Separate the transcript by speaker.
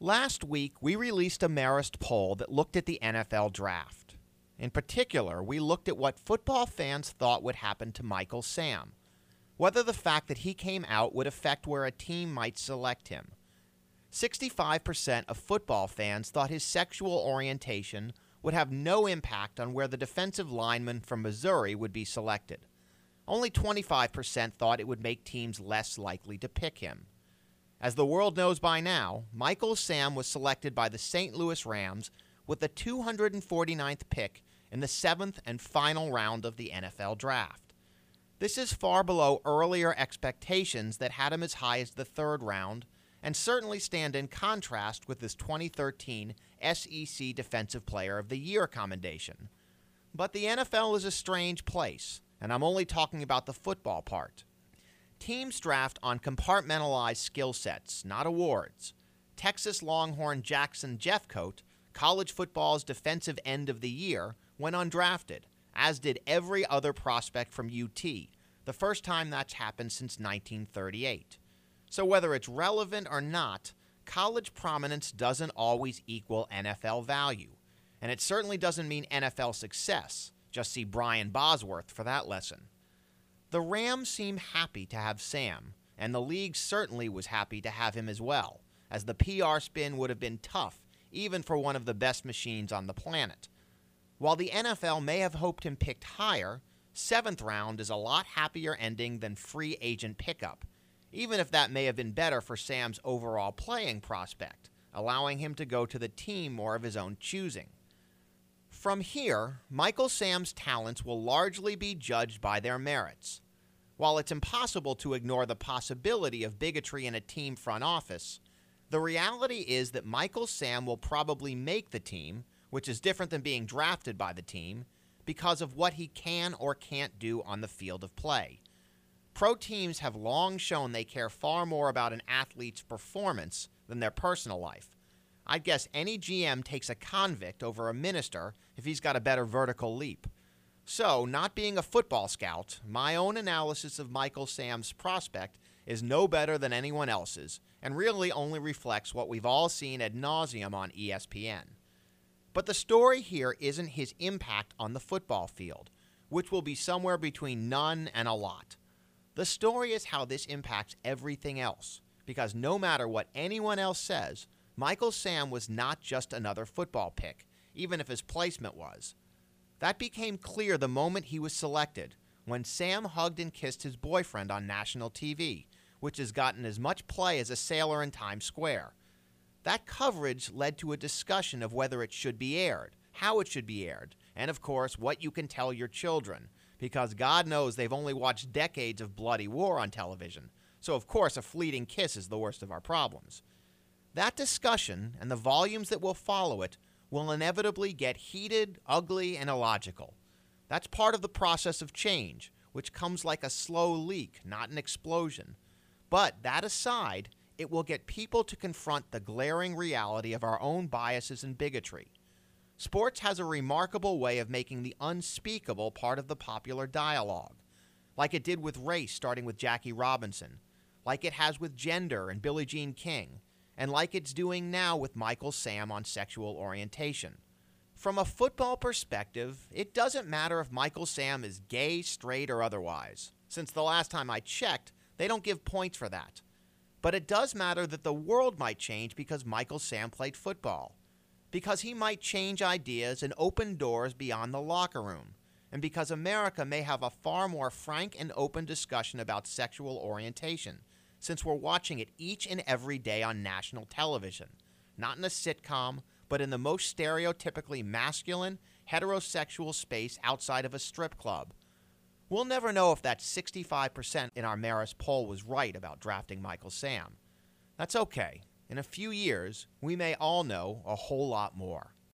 Speaker 1: Last week, we released a Marist poll that looked at the NFL draft. In particular, we looked at what football fans thought would happen to Michael Sam, whether the fact that he came out would affect where a team might select him. 65% of football fans thought his sexual orientation would have no impact on where the defensive lineman from Missouri would be selected. Only 25% thought it would make teams less likely to pick him. As the world knows by now, Michael Sam was selected by the St. Louis Rams with the 249th pick in the 7th and final round of the NFL Draft. This is far below earlier expectations that had him as high as the 3rd round, and certainly stand in contrast with his 2013 SEC Defensive Player of the Year commendation. But the NFL is a strange place, and I'm only talking about the football part. Teams draft on compartmentalized skill sets, not awards. Texas Longhorn Jackson Jeffcoat, college football's defensive end of the year, went undrafted, as did every other prospect from UT, the first time that's happened since 1938. So whether it's relevant or not, college prominence doesn't always equal NFL value. And it certainly doesn't mean NFL success. Just see Brian Bosworth for that lesson. The Rams seem happy to have Sam, and the league certainly was happy to have him as well, as the PR spin would have been tough, even for one of the best machines on the planet. While the NFL may have hoped him picked higher, 7th round is a lot happier ending than free agent pickup, even if that may have been better for Sam's overall playing prospect, allowing him to go to the team more of his own choosing. From here, Michael Sam's talents will largely be judged by their merits. While it's impossible to ignore the possibility of bigotry in a team front office, the reality is that Michael Sam will probably make the team, which is different than being drafted by the team, because of what he can or can't do on the field of play. Pro teams have long shown they care far more about an athlete's performance than their personal life. I'd guess any GM takes a convict over a minister if he's got a better vertical leap. So, not being a football scout, my own analysis of Michael Sam's prospect is no better than anyone else's, and really only reflects what we've all seen ad nauseum on ESPN. But the story here isn't his impact on the football field, which will be somewhere between none and a lot. The story is how this impacts everything else, because no matter what anyone else says, Michael Sam was not just another football pick, even if his placement was. That became clear the moment he was selected, when Sam hugged and kissed his boyfriend on national TV, which has gotten as much play as a sailor in Times Square. That coverage led to a discussion of whether it should be aired, how it should be aired, and of course, what you can tell your children, because God knows they've only watched decades of bloody war on television, so of course a fleeting kiss is the worst of our problems. That discussion, and the volumes that will follow it, will inevitably get heated, ugly, and illogical. That's part of the process of change, which comes like a slow leak, not an explosion. But that aside, it will get people to confront the glaring reality of our own biases and bigotry. Sports has a remarkable way of making the unspeakable part of the popular dialogue, like it did with race starting with Jackie Robinson, like it has with gender and Billie Jean King, and like it's doing now with Michael Sam on sexual orientation. From a football perspective, it doesn't matter if Michael Sam is gay, straight, or otherwise. Since the last time I checked, they don't give points for that. But it does matter that the world might change because Michael Sam played football. Because he might change ideas and open doors beyond the locker room. And because America may have a far more frank and open discussion about sexual orientation, since we're watching it each and every day on national television. Not in a sitcom, but in the most stereotypically masculine, heterosexual space outside of a strip club. We'll never know if that 65% in our Marist poll was right about drafting Michael Sam. That's okay. In a few years, we may all know a whole lot more.